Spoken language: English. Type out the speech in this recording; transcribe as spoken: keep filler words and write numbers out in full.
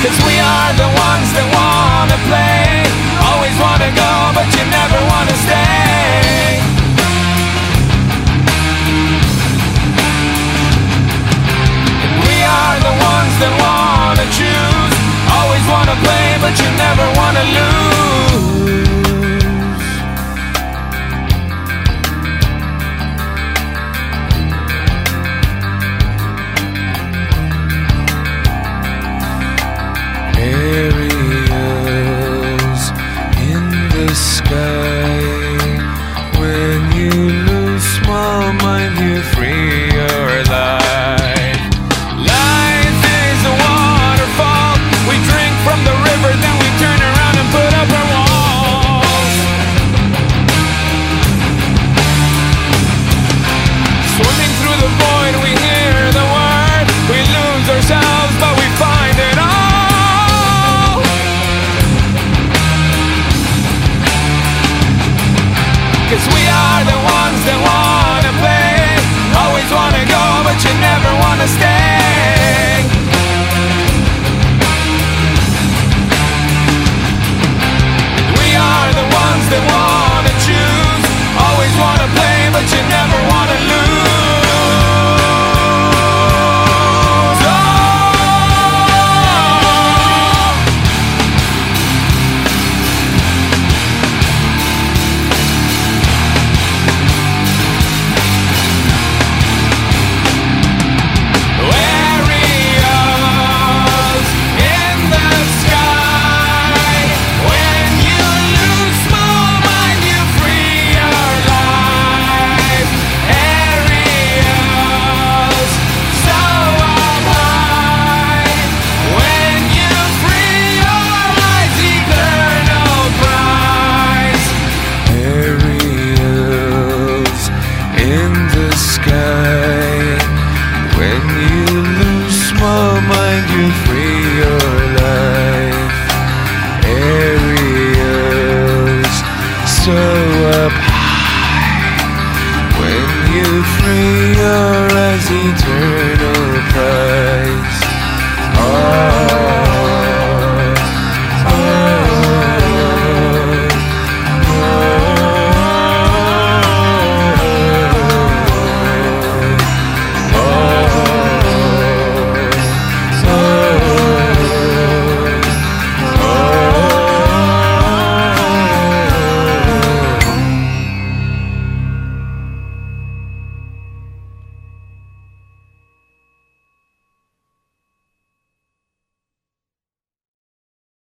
'Cause we are the ones that wanna play, always wanna go, but you never wanna stay. And we are the ones that wanna choose, always wanna play, but you never wanna lose. Aerials in the sky, when you lose small mind, you free your life. Life is a waterfall, we drink from the river, then we turn around and put up our walls. Swimming through the void, we hear the word, we lose ourselves, but we find it all. 'Cause we